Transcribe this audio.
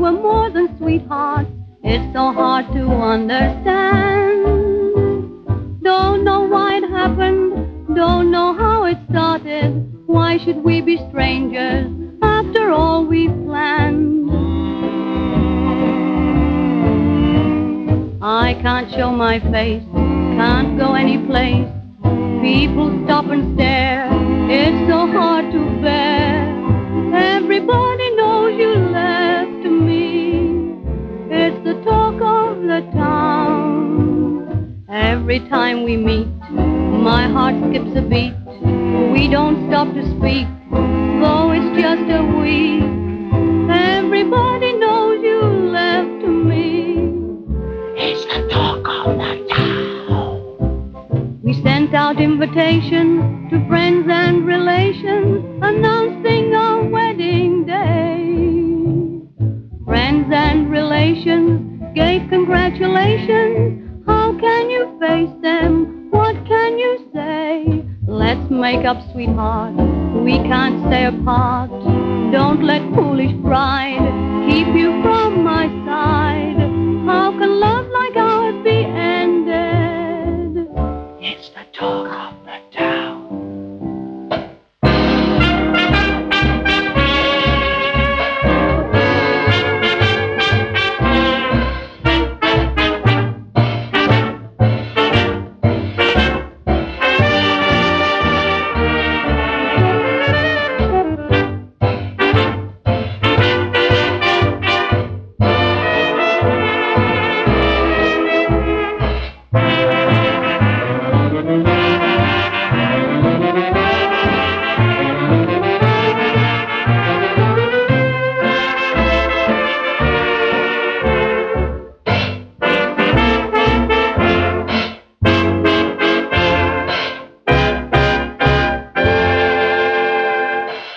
we're more than sweethearts. It's so hard to understand. Don't know why it happened, don't know how it started. Why should we be strangers after all we've planned? I can't show my face, can't go any place. People stop and stare, it's so hard to bear. Everybody knows you left me. It's the talk of the town. Every time we meet, my heart skips a beat. We don't stop to speak, though it's just a week. Everybody knows you left me. It's the talk of the town. We sent out invitations to friends and relations, announcing our wedding day. Friends and relations gave congratulations. How can you face them? What can you say? Let's make up, sweetheart. We can't stay apart. Don't let foolish pride